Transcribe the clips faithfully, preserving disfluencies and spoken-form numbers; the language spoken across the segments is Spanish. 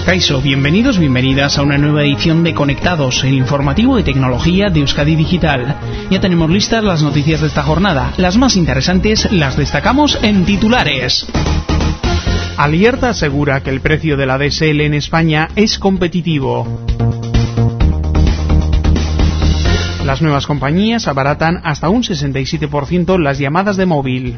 Kaixo, bienvenidos, bienvenidas a una nueva edición de Conectados, el informativo de tecnología de Euskadi Digital. Ya tenemos listas las noticias de esta jornada. Las más interesantes las destacamos en titulares. Alierta asegura que el precio de la D S L en España es competitivo. Las nuevas compañías abaratan hasta un sesenta y siete por ciento las llamadas de móvil.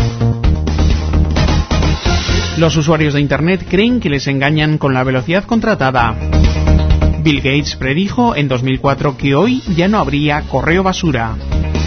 Los usuarios de Internet creen que les engañan con la velocidad contratada. Bill Gates predijo en dos mil cuatro que hoy ya no habría correo basura.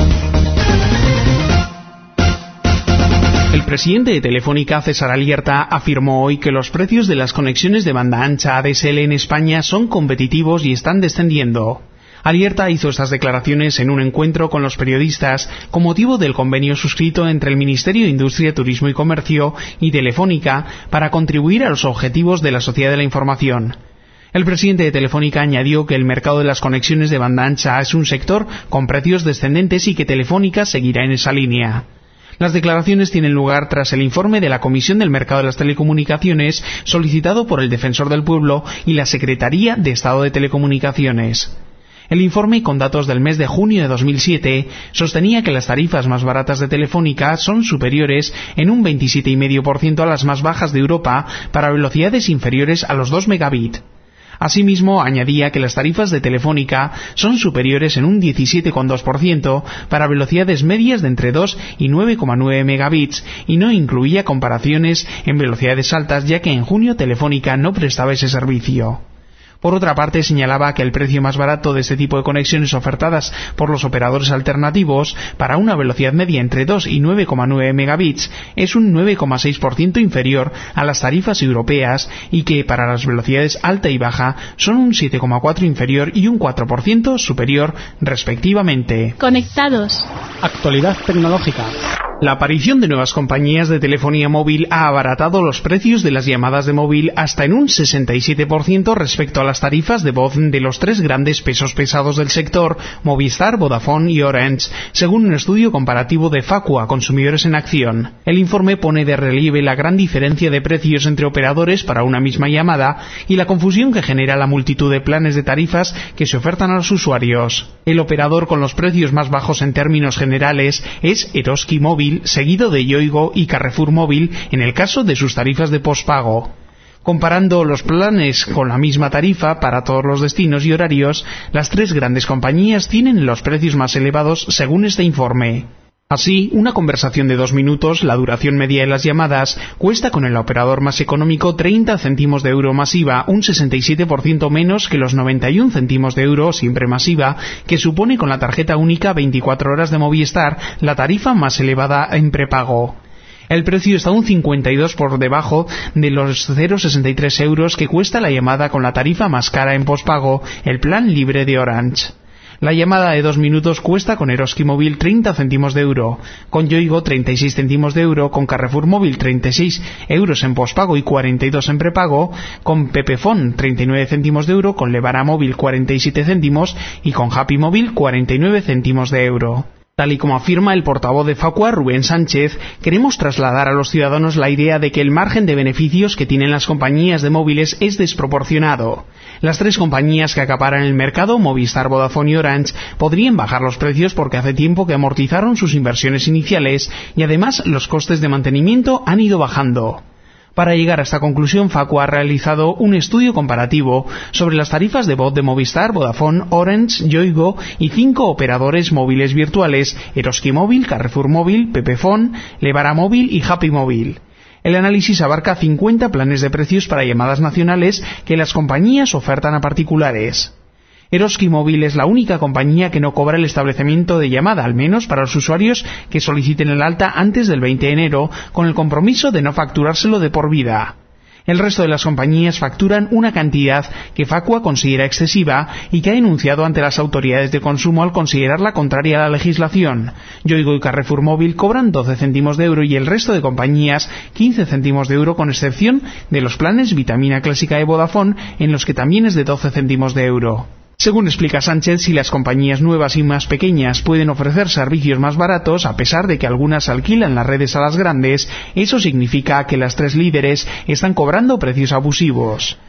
El presidente de Telefónica, César Alierta, afirmó hoy que los precios de las conexiones de banda ancha A D S L en España son competitivos y están descendiendo. Alierta hizo estas declaraciones en un encuentro con los periodistas con motivo del convenio suscrito entre el Ministerio de Industria, Turismo y Comercio y Telefónica para contribuir a los objetivos de la Sociedad de la Información. El presidente de Telefónica añadió que el mercado de las conexiones de banda ancha es un sector con precios descendentes y que Telefónica seguirá en esa línea. Las declaraciones tienen lugar tras el informe de la Comisión del Mercado de las Telecomunicaciones solicitado por el Defensor del Pueblo y la Secretaría de Estado de Telecomunicaciones. El informe, con datos del mes de junio de dos mil siete, sostenía que las tarifas más baratas de Telefónica son superiores en un veintisiete coma cinco por ciento a las más bajas de Europa para velocidades inferiores a los dos megabits. Asimismo, añadía que las tarifas de Telefónica son superiores en un diecisiete coma dos por ciento para velocidades medias de entre dos y nueve coma nueve megabits y no incluía comparaciones en velocidades altas, ya que en junio Telefónica no prestaba ese servicio. Por otra parte, señalaba que el precio más barato de este tipo de conexiones ofertadas por los operadores alternativos para una velocidad media entre dos y nueve coma nueve megabits es un nueve coma seis por ciento inferior a las tarifas europeas y que para las velocidades alta y baja son un siete coma cuatro por ciento inferior y un cuatro por ciento superior respectivamente. Conectados. Actualidad tecnológica. La aparición de nuevas compañías de telefonía móvil ha abaratado los precios de las llamadas de móvil hasta en un sesenta y siete por ciento respecto a las tarifas de voz de los tres grandes pesos pesados del sector, Movistar, Vodafone y Orange, según un estudio comparativo de Facua, Consumidores en Acción. El informe pone de relieve la gran diferencia de precios entre operadores para una misma llamada y la confusión que genera la multitud de planes de tarifas que se ofertan a los usuarios. El operador con los precios más bajos en términos generales es Eroski Móvil, seguido de Yoigo y Carrefour Móvil en el caso de sus tarifas de pospago. Comparando los planes con la misma tarifa para todos los destinos y horarios, las tres grandes compañías tienen los precios más elevados según este informe. Así, una conversación de dos minutos, la duración media de las llamadas, cuesta con el operador más económico treinta céntimos de euro masiva, un sesenta y siete por ciento menos que los noventa y un céntimos de euro, siempre masiva, que supone con la tarjeta única veinticuatro horas de Movistar, la tarifa más elevada en prepago. El precio está un cincuenta y dos por ciento por debajo de los cero coma sesenta y tres euros que cuesta la llamada con la tarifa más cara en pospago, el plan libre de Orange. La llamada de dos minutos cuesta con Eroski Móvil treinta céntimos de euro, con Yoigo treinta y seis céntimos de euro, con Carrefour Móvil treinta y seis euros en pospago y cuarenta y dos en prepago, con Pepefon treinta y nueve céntimos de euro, con Lebara Móvil cuarenta y siete céntimos y con Happy Móvil cuarenta y nueve céntimos de euro. Tal y como afirma el portavoz de Facua, Rubén Sánchez, queremos trasladar a los ciudadanos la idea de que el margen de beneficios que tienen las compañías de móviles es desproporcionado. Las tres compañías que acaparan el mercado, Movistar, Vodafone y Orange, podrían bajar los precios porque hace tiempo que amortizaron sus inversiones iniciales y además los costes de mantenimiento han ido bajando. Para llegar a esta conclusión, Facua ha realizado un estudio comparativo sobre las tarifas de voz de Movistar, Vodafone, Orange, Yoigo y cinco operadores móviles virtuales, Eroski Móvil, Carrefour Móvil, Pepefon, Lebara Móvil y Happy Móvil. El análisis abarca cincuenta planes de precios para llamadas nacionales que las compañías ofertan a particulares. Eroski Móvil es la única compañía que no cobra el establecimiento de llamada, al menos para los usuarios que soliciten el alta antes del veinte de enero, con el compromiso de no facturárselo de por vida. El resto de las compañías facturan una cantidad que Facua considera excesiva y que ha denunciado ante las autoridades de consumo al considerarla contraria a la legislación. Yoigo y Carrefour Móvil cobran doce céntimos de euro y el resto de compañías quince céntimos de euro, con excepción de los planes Vitamina Clásica de Vodafone, en los que también es de doce céntimos de euro. Según explica Sánchez, si las compañías nuevas y más pequeñas pueden ofrecer servicios más baratos, a pesar de que algunas alquilan las redes a las grandes, eso significa que las tres líderes están cobrando precios abusivos.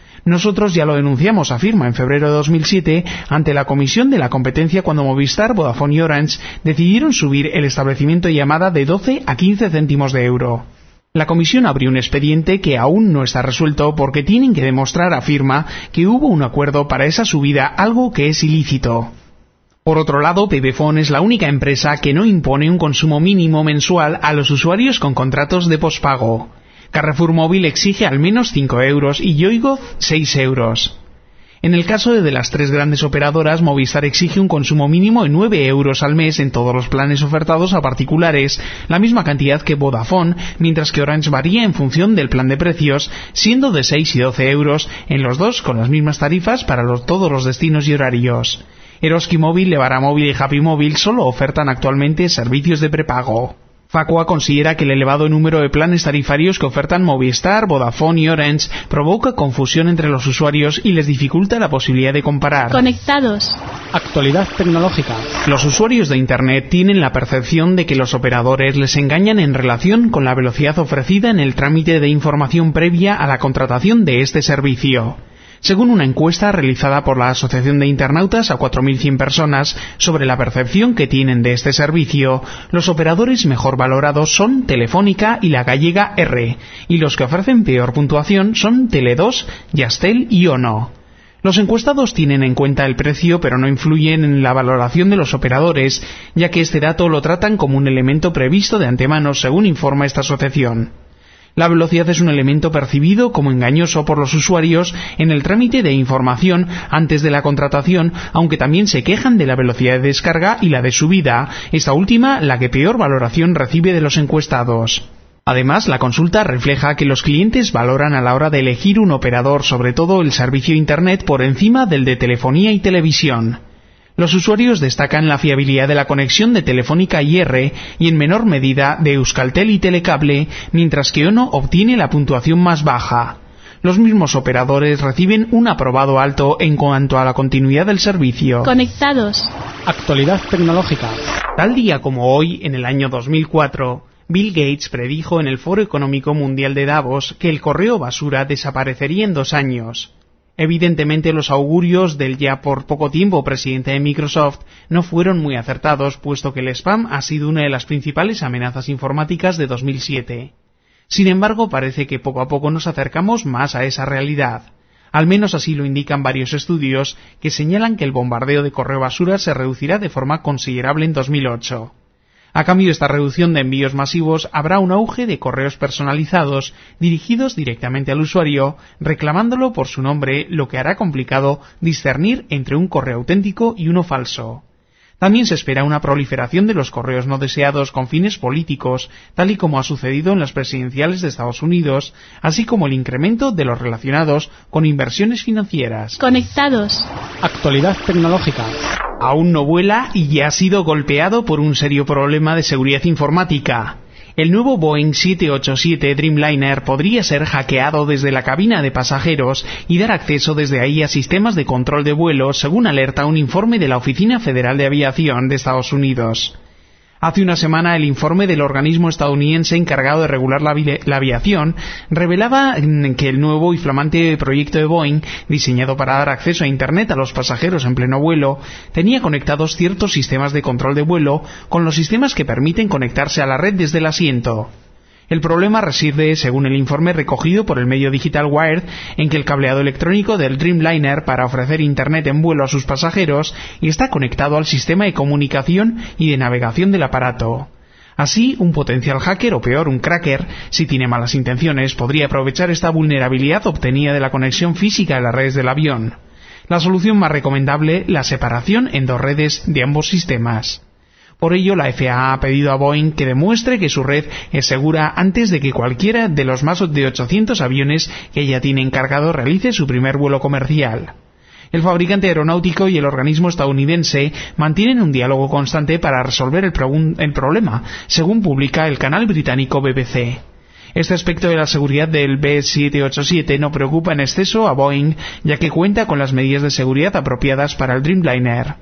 Nosotros ya lo denunciamos, afirma, en febrero de dos mil siete ante la Comisión de la Competencia cuando Movistar, Vodafone y Orange decidieron subir el establecimiento de llamada de doce a quince céntimos de euro. La comisión abrió un expediente que aún no está resuelto porque tienen que demostrar, afirma, que hubo un acuerdo para esa subida, algo que es ilícito. Por otro lado, Pebefone es la única empresa que no impone un consumo mínimo mensual a los usuarios con contratos de pospago. Carrefour Móvil exige al menos cinco euros y Yoigo seis euros. En el caso de las tres grandes operadoras, Movistar exige un consumo mínimo de nueve euros al mes en todos los planes ofertados a particulares, la misma cantidad que Vodafone, mientras que Orange varía en función del plan de precios, siendo de seis y doce euros en los dos con las mismas tarifas para los, todos los destinos y horarios. Eroski Móvil, Lebara Móvil y Happy Móvil solo ofertan actualmente servicios de prepago. Facua considera que el elevado número de planes tarifarios que ofertan Movistar, Vodafone y Orange provoca confusión entre los usuarios y les dificulta la posibilidad de comparar. Conectados. Actualidad tecnológica. Los usuarios de Internet tienen la percepción de que los operadores les engañan en relación con la velocidad ofrecida en el trámite de información previa a la contratación de este servicio. Según una encuesta realizada por la Asociación de Internautas a cuatro mil cien personas sobre la percepción que tienen de este servicio, los operadores mejor valorados son Telefónica y la gallega R, y los que ofrecen peor puntuación son Tele dos, Yastel y Ono. Los encuestados tienen en cuenta el precio pero no influyen en la valoración de los operadores, ya que este dato lo tratan como un elemento previsto de antemano, según informa esta asociación. La velocidad es un elemento percibido como engañoso por los usuarios en el trámite de información antes de la contratación, aunque también se quejan de la velocidad de descarga y la de subida, esta última la que peor valoración recibe de los encuestados. Además, la consulta refleja que los clientes valoran a la hora de elegir un operador, sobre todo el servicio Internet, por encima del de telefonía y televisión. Los usuarios destacan la fiabilidad de la conexión de Telefónica y R y en menor medida de Euskaltel y Telecable, mientras que Ono obtiene la puntuación más baja. Los mismos operadores reciben un aprobado alto en cuanto a la continuidad del servicio. Conectados. Actualidad tecnológica. Tal día como hoy, en el año dos mil cuatro, Bill Gates predijo en el Foro Económico Mundial de Davos que el correo basura desaparecería en dos años. Evidentemente los augurios del ya por poco tiempo presidente de Microsoft no fueron muy acertados, puesto que el spam ha sido una de las principales amenazas informáticas de dos mil siete. Sin embargo, parece que poco a poco nos acercamos más a esa realidad. Al menos así lo indican varios estudios que señalan que el bombardeo de correo basura se reducirá de forma considerable en dos mil ocho. A cambio de esta reducción de envíos masivos, habrá un auge de correos personalizados dirigidos directamente al usuario, reclamándolo por su nombre, lo que hará complicado discernir entre un correo auténtico y uno falso. También se espera una proliferación de los correos no deseados con fines políticos, tal y como ha sucedido en las presidenciales de Estados Unidos, así como el incremento de los relacionados con inversiones financieras. Conectados. Actualidad tecnológica. Aún no vuela y ya ha sido golpeado por un serio problema de seguridad informática. El nuevo Boeing siete ochenta y siete Dreamliner podría ser hackeado desde la cabina de pasajeros y dar acceso desde ahí a sistemas de control de vuelo, según alerta un informe de la Oficina Federal de Aviación de Estados Unidos. Hace una semana, el informe del organismo estadounidense encargado de regular la, avi- la aviación revelaba que el nuevo y flamante proyecto de Boeing, diseñado para dar acceso a Internet a los pasajeros en pleno vuelo, tenía conectados ciertos sistemas de control de vuelo con los sistemas que permiten conectarse a la red desde el asiento. El problema reside, según el informe recogido por el medio digital Wired, en que el cableado electrónico del Dreamliner para ofrecer Internet en vuelo a sus pasajeros está conectado al sistema de comunicación y de navegación del aparato. Así, un potencial hacker, o peor, un cracker, si tiene malas intenciones, podría aprovechar esta vulnerabilidad obtenida de la conexión física de las redes del avión. La solución más recomendable, la separación en dos redes de ambos sistemas. Por ello, la F A A ha pedido a Boeing que demuestre que su red es segura antes de que cualquiera de los más de ochocientos aviones que ella tiene encargado realice su primer vuelo comercial. El fabricante aeronáutico y el organismo estadounidense mantienen un diálogo constante para resolver el, pro- el problema, según publica el canal británico B B C. Este aspecto de la seguridad del B siete ochenta y siete no preocupa en exceso a Boeing, ya que cuenta con las medidas de seguridad apropiadas para el Dreamliner.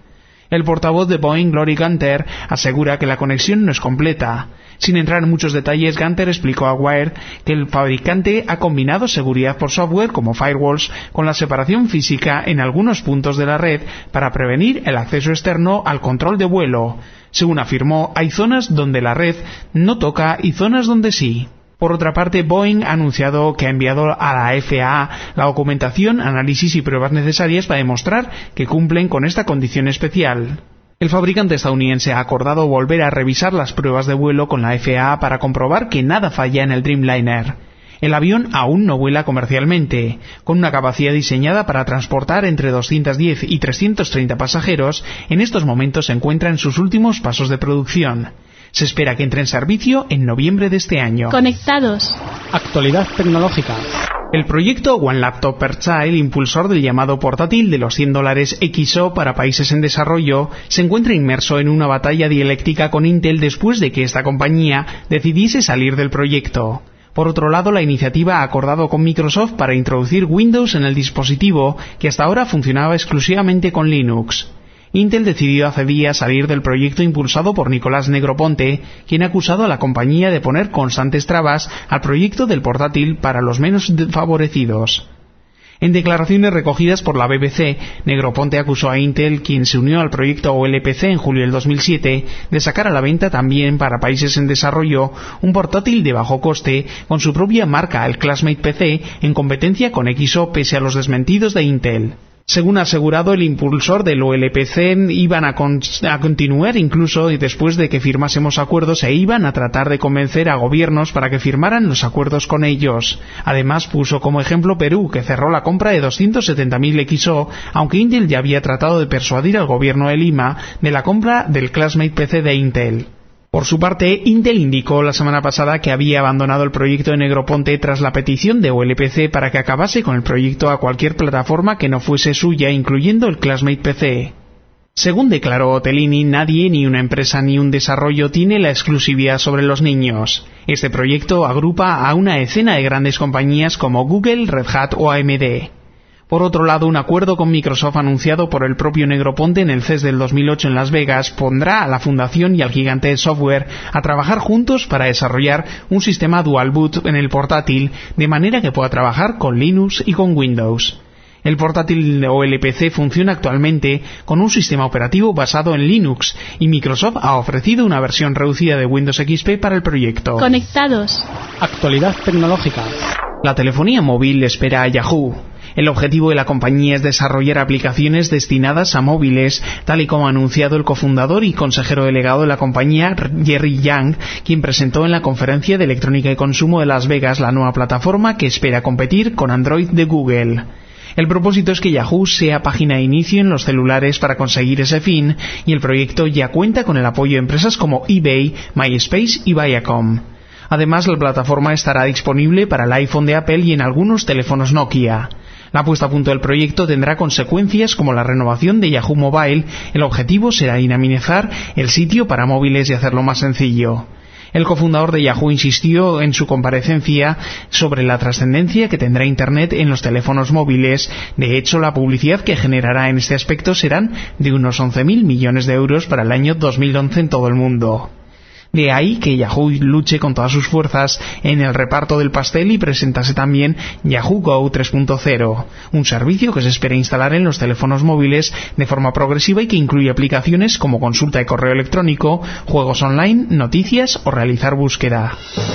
El portavoz de Boeing, Lori Gunter, asegura que la conexión no es completa. Sin entrar en muchos detalles, Gunter explicó a Wired que el fabricante ha combinado seguridad por software como firewalls con la separación física en algunos puntos de la red para prevenir el acceso externo al control de vuelo. Según afirmó, hay zonas donde la red no toca y zonas donde sí. Por otra parte, Boeing ha anunciado que ha enviado a la F A A la documentación, análisis y pruebas necesarias para demostrar que cumplen con esta condición especial. El fabricante estadounidense ha acordado volver a revisar las pruebas de vuelo con la F A A para comprobar que nada falla en el Dreamliner. El avión aún no vuela comercialmente. Con una capacidad diseñada para transportar entre doscientos diez y trescientos treinta pasajeros, en estos momentos se encuentra en sus últimos pasos de producción. Se espera que entre en servicio en noviembre de este año. Conectados. Actualidad tecnológica. El proyecto One Laptop Per Child, impulsor del llamado portátil de los cien dólares X O para países en desarrollo, se encuentra inmerso en una batalla dialéctica con Intel después de que esta compañía decidiese salir del proyecto. Por otro lado, la iniciativa ha acordado con Microsoft para introducir Windows en el dispositivo, que hasta ahora funcionaba exclusivamente con Linux. Intel decidió hace días salir del proyecto impulsado por Nicolás Negroponte, quien ha acusado a la compañía de poner constantes trabas al proyecto del portátil para los menos favorecidos. En declaraciones recogidas por la B B C, Negroponte acusó a Intel, quien se unió al proyecto O L P C en julio del dos mil siete, de sacar a la venta también para países en desarrollo un portátil de bajo coste con su propia marca, el Classmate P C, en competencia con X O pese a los desmentidos de Intel. Según ha asegurado el impulsor del O L P C, iban a, con- a continuar incluso después de que firmásemos acuerdos e iban a tratar de convencer a gobiernos para que firmaran los acuerdos con ellos. Además puso como ejemplo Perú, que cerró la compra de doscientos setenta mil X O, aunque Intel ya había tratado de persuadir al gobierno de Lima de la compra del Classmate P C de Intel. Por su parte, Intel indicó la semana pasada que había abandonado el proyecto de Negroponte tras la petición de O L P C para que acabase con el proyecto a cualquier plataforma que no fuese suya, incluyendo el Classmate P C. Según declaró Otelini, nadie, ni una empresa ni un desarrollo, tiene la exclusividad sobre los niños. Este proyecto agrupa a una decena de grandes compañías como Google, Red Hat o A M D. Por otro lado, un acuerdo con Microsoft anunciado por el propio Negroponte en el C E S del dos mil ocho en Las Vegas pondrá a la fundación y al gigante de software a trabajar juntos para desarrollar un sistema dual boot en el portátil, de manera que pueda trabajar con Linux y con Windows. El portátil O L P C funciona actualmente con un sistema operativo basado en Linux y Microsoft ha ofrecido una versión reducida de Windows X P para el proyecto. Conectados. Actualidad tecnológica. La telefonía móvil espera a Yahoo. El objetivo de la compañía es desarrollar aplicaciones destinadas a móviles, tal y como ha anunciado el cofundador y consejero delegado de la compañía, Jerry Yang, quien presentó en la Conferencia de Electrónica y Consumo de Las Vegas la nueva plataforma que espera competir con Android de Google. El propósito es que Yahoo sea página de inicio en los celulares para conseguir ese fin, y el proyecto ya cuenta con el apoyo de empresas como eBay, MySpace y Viacom. Además, la plataforma estará disponible para el iPhone de Apple y en algunos teléfonos Nokia. La puesta a punto del proyecto tendrá consecuencias como la renovación de Yahoo Mobile. El objetivo será dinamizar el sitio para móviles y hacerlo más sencillo. El cofundador de Yahoo insistió en su comparecencia sobre la trascendencia que tendrá Internet en los teléfonos móviles. De hecho, la publicidad que generará en este aspecto serán de unos once mil millones de euros para el año dos mil once en todo el mundo. De ahí que Yahoo luche con todas sus fuerzas en el reparto del pastel y presentase también Yahoo Go tres punto cero, un servicio que se espera instalar en los teléfonos móviles de forma progresiva y que incluye aplicaciones como consulta de correo electrónico, juegos online, noticias o realizar búsqueda.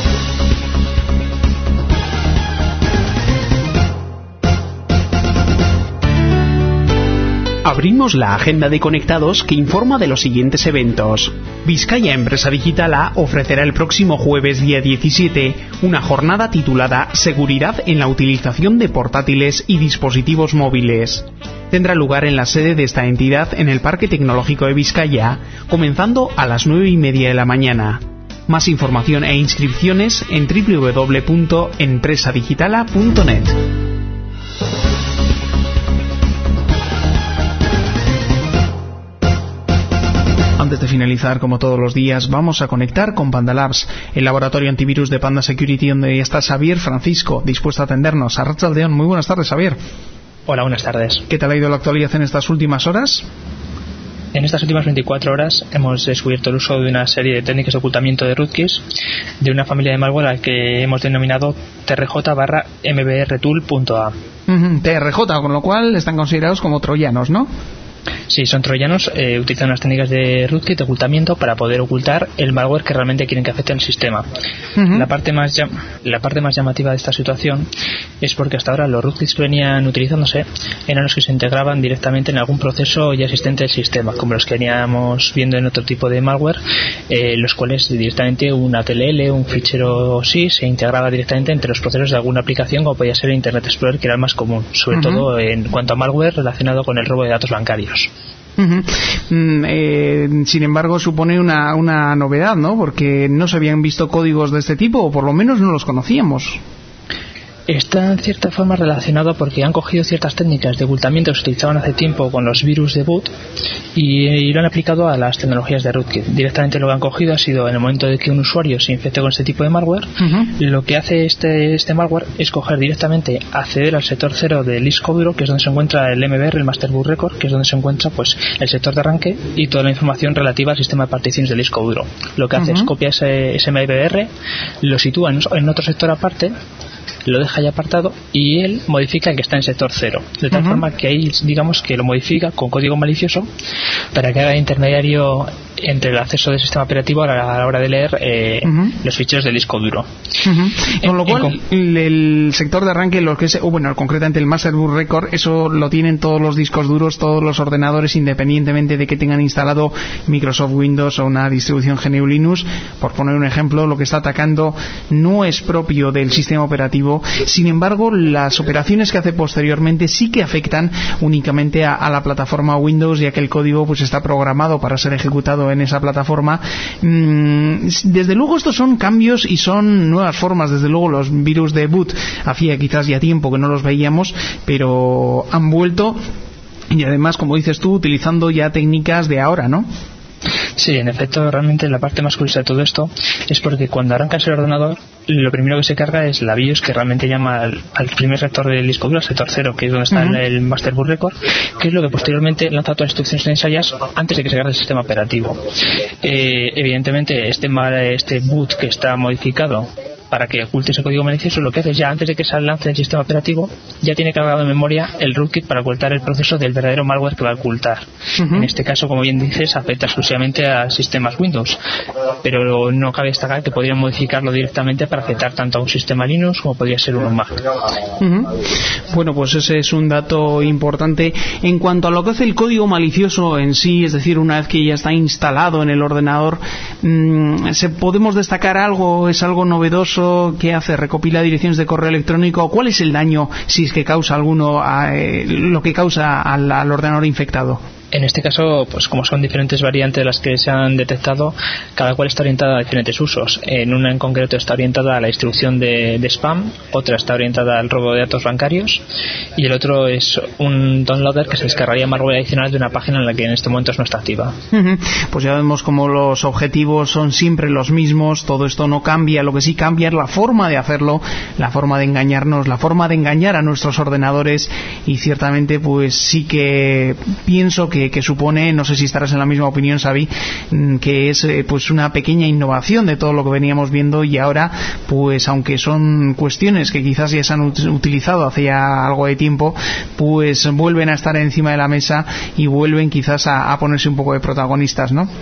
Abrimos la agenda de Conectados que informa de los siguientes eventos. Vizcaya Empresa Digitala ofrecerá el próximo jueves día diecisiete una jornada titulada Seguridad en la utilización de portátiles y dispositivos móviles. Tendrá lugar en la sede de esta entidad en el Parque Tecnológico de Vizcaya, comenzando a las nueve y media de la mañana. Más información e inscripciones en doble u doble u doble u punto empresa digitala punto net. Antes de finalizar, como todos los días, vamos a conectar con Panda Labs, el laboratorio antivirus de Panda Security, donde está Xavier Francisco, dispuesto a atendernos. Arratsaldeon, muy buenas tardes, Xavier. Hola, buenas tardes. ¿Qué tal ha ido la actualidad en estas últimas horas? En estas últimas veinticuatro horas hemos descubierto el uso de una serie de técnicas de ocultamiento de rootkits de una familia de malware al que hemos denominado T R J barra M B R tool punto A. Uh-huh. T R J, con lo cual están considerados como troyanos, ¿no? Sí, son troyanos, eh, utilizan unas técnicas de rootkit, de ocultamiento, para poder ocultar el malware que realmente quieren que afecte al sistema. Uh-huh. La parte más llam- la parte más llamativa de esta situación es porque hasta ahora los rootkits que venían utilizándose eran los que se integraban directamente en algún proceso ya existente del sistema, como los que veníamos viendo en otro tipo de malware, eh, los cuales directamente una T L L, un fichero S I se integraba directamente entre los procesos de alguna aplicación, como podía ser Internet Explorer, que era el más común, sobre uh-huh. todo en cuanto a malware relacionado con el robo de datos bancarios. Uh-huh. Mm, eh, sin embargo, supone una, una novedad, ¿no? Porque no se habían visto códigos de este tipo, o por lo menos no los conocíamos. Está en cierta forma relacionado porque han cogido ciertas técnicas de ocultamiento que se utilizaban hace tiempo con los virus de boot y, y lo han aplicado a las tecnologías de rootkit. Directamente lo que han cogido ha sido, en el momento de que un usuario se infecte con este tipo de malware, uh-huh. lo que hace este, este malware es coger directamente, acceder al sector cero del disco duro, que es donde se encuentra el M B R, el Master Boot Record, que es donde se encuentra pues el sector de arranque y toda la información relativa al sistema de particiones del disco duro. Lo que hace uh-huh. es copiar ese, ese M B R, lo sitúa en, en otro sector aparte, lo deja ya apartado y él modifica el que está en sector cero, de tal uh-huh. forma que ahí digamos que lo modifica con código malicioso para que haga intermediario entre el acceso del sistema operativo a la, a la hora de leer eh, uh-huh. los ficheros del disco duro. Uh-huh. Con lo cual con... el sector de arranque, lo que es, o bueno, concretamente el Master Boot Record, eso lo tienen todos los discos duros, todos los ordenadores, independientemente de que tengan instalado Microsoft Windows o una distribución G N U Linux. Por poner un ejemplo, lo que está atacando no es propio del sistema operativo. Sin embargo, las operaciones que hace posteriormente sí que afectan únicamente a, a la plataforma Windows, ya que el código pues está programado para ser ejecutado en esa plataforma. Mm, desde luego estos son cambios y son nuevas formas. Desde luego los virus de boot hacía quizás ya tiempo que no los veíamos, pero han vuelto y además, como dices tú, utilizando ya técnicas de ahora, ¿no? Sí, en efecto, realmente la parte más curiosa de todo esto es porque cuando arrancas el ordenador, lo primero que se carga es la BIOS, que realmente llama al, al primer sector del disco duro, al sector cero, que es donde está uh-huh. el, el Master Boot Record, que es lo que posteriormente lanza todas las instrucciones necesarias antes de que se cargue el sistema operativo. Eh, evidentemente, este, este boot que está modificado para que oculte ese código malicioso, lo que hace es ya antes de que se lance el sistema operativo, ya tiene cargado en memoria el rootkit para ocultar el proceso del verdadero malware que va a ocultar. Uh-huh. En este caso, como bien dices, afecta exclusivamente a sistemas Windows, pero no cabe destacar que podrían modificarlo directamente para afectar tanto a un sistema Linux como podría ser un Mac. Uh-huh. Bueno, pues ese es un dato importante. En cuanto a lo que hace el código malicioso en sí, es decir, una vez que ya está instalado en el ordenador, mmm, ¿se podemos destacar algo? ¿Es algo novedoso? ¿Qué hace? ¿Recopila direcciones de correo electrónico? ¿Cuál es el daño, si es que causa alguno, a, eh, lo que causa al, al ordenador infectado? En este caso, pues como son diferentes variantes de las que se han detectado, cada cual está orientada a diferentes usos. En una en concreto está orientada a la distribución de, de spam, otra está orientada al robo de datos bancarios y el otro es un downloader que se descargaría malware adicional de una página en la que en este momento no está activa. Uh-huh. Pues ya vemos como los objetivos son siempre los mismos, todo esto no cambia, lo que sí cambia es la forma de hacerlo, la forma de engañarnos, la forma de engañar a nuestros ordenadores y ciertamente pues sí que pienso que que supone, no sé si estarás en la misma opinión, Xavi, que es eh, pues una pequeña innovación de todo lo que veníamos viendo y ahora, pues aunque son cuestiones que quizás ya se han ut- utilizado hace ya algo de tiempo, pues vuelven a estar encima de la mesa y vuelven quizás a, a ponerse un poco de protagonistas, ¿no?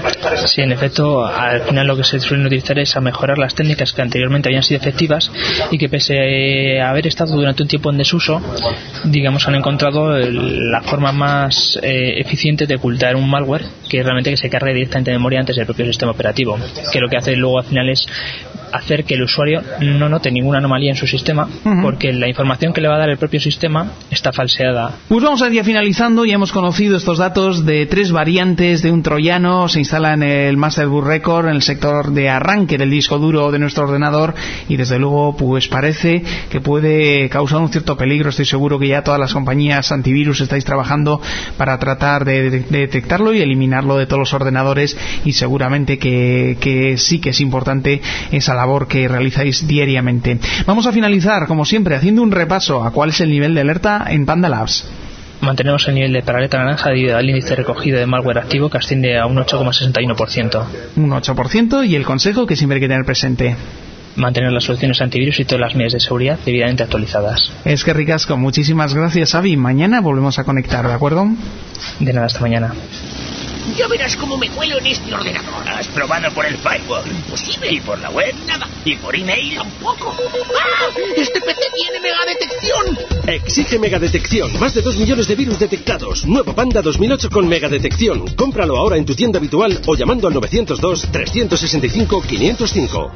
Sí, en efecto, al final lo que se suelen utilizar es a mejorar las técnicas que anteriormente habían sido efectivas y que pese a haber estado durante un tiempo en desuso, digamos, han encontrado el, la forma más eh, eficiente de ocultar un malware que realmente que se cargue directamente en memoria antes del propio sistema operativo, que lo que hace luego al final es hacer que el usuario no note ninguna anomalía en su sistema, uh-huh. porque la información que le va a dar el propio sistema está falseada. Pues vamos a ir finalizando. Ya hemos conocido estos datos de tres variantes de un troyano. Se instala en el Master Boot Record, en el sector de arranque del disco duro de nuestro ordenador y desde luego pues parece que puede causar un cierto peligro. Estoy seguro que ya todas las compañías antivirus estáis trabajando para tratar de, de, de detectarlo y eliminarlo de todos los ordenadores y seguramente que, que sí que es importante esa labor que realizáis diariamente. Vamos a finalizar, como siempre, haciendo un repaso a cuál es el nivel de alerta en Panda Labs. Mantenemos el nivel de paraleta naranja debido al índice recogido de malware activo, que asciende a un ocho coma sesenta y uno por ciento. Un ocho por ciento, y el consejo que siempre hay que tener presente: mantener las soluciones antivirus y todas las medidas de seguridad debidamente actualizadas. Es que ricasco, muchísimas gracias, Avi. Mañana volvemos a conectar, ¿de acuerdo? De nada, hasta mañana. Ya verás cómo me cuelo en este ordenador. ¿Has probado por el firewall? Imposible. ¿Y por la web? Nada. ¿Y por email? Tampoco. ¡Ah! ¡Este P C tiene megadetección! Exige megadetección. Más de dos millones de virus detectados. Nuevo Panda dos mil ocho con megadetección. Cómpralo ahora en tu tienda habitual o llamando al nueve cero dos, tres seis cinco, cinco cero cinco.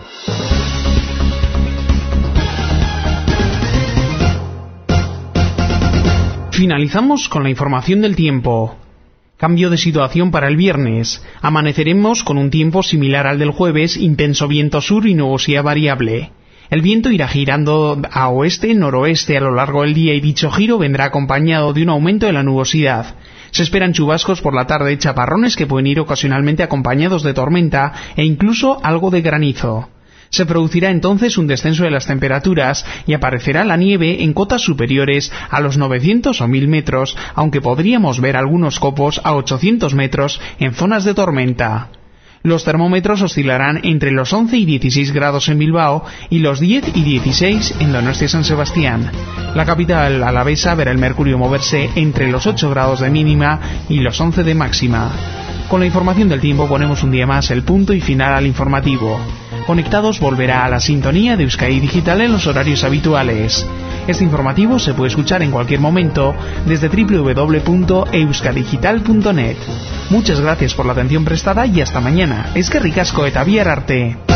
Finalizamos con la información del tiempo. Cambio de situación para el viernes. Amaneceremos con un tiempo similar al del jueves, intenso viento sur y nubosidad variable. El viento irá girando a oeste-noroeste a lo largo del día y dicho giro vendrá acompañado de un aumento de la nubosidad. Se esperan chubascos por la tarde y chaparrones que pueden ir ocasionalmente acompañados de tormenta e incluso algo de granizo. Se producirá entonces un descenso de las temperaturas y aparecerá la nieve en cotas superiores a los novecientos o mil metros, aunque podríamos ver algunos copos a ochocientos metros en zonas de tormenta. Los termómetros oscilarán entre los once y dieciséis grados en Bilbao y los diez y dieciséis en Donostia San Sebastián. La capital alavesa verá el mercurio moverse entre los ocho grados de mínima y los once de máxima. Con la información del tiempo ponemos un día más el punto y final al informativo. Conectados volverá a la sintonía de Euskadi Digital en los horarios habituales. Este informativo se puede escuchar en cualquier momento desde doble u doble u doble u punto euskadigital punto net. Muchas gracias por la atención prestada y hasta mañana. Es que ricasco eta bihar arte.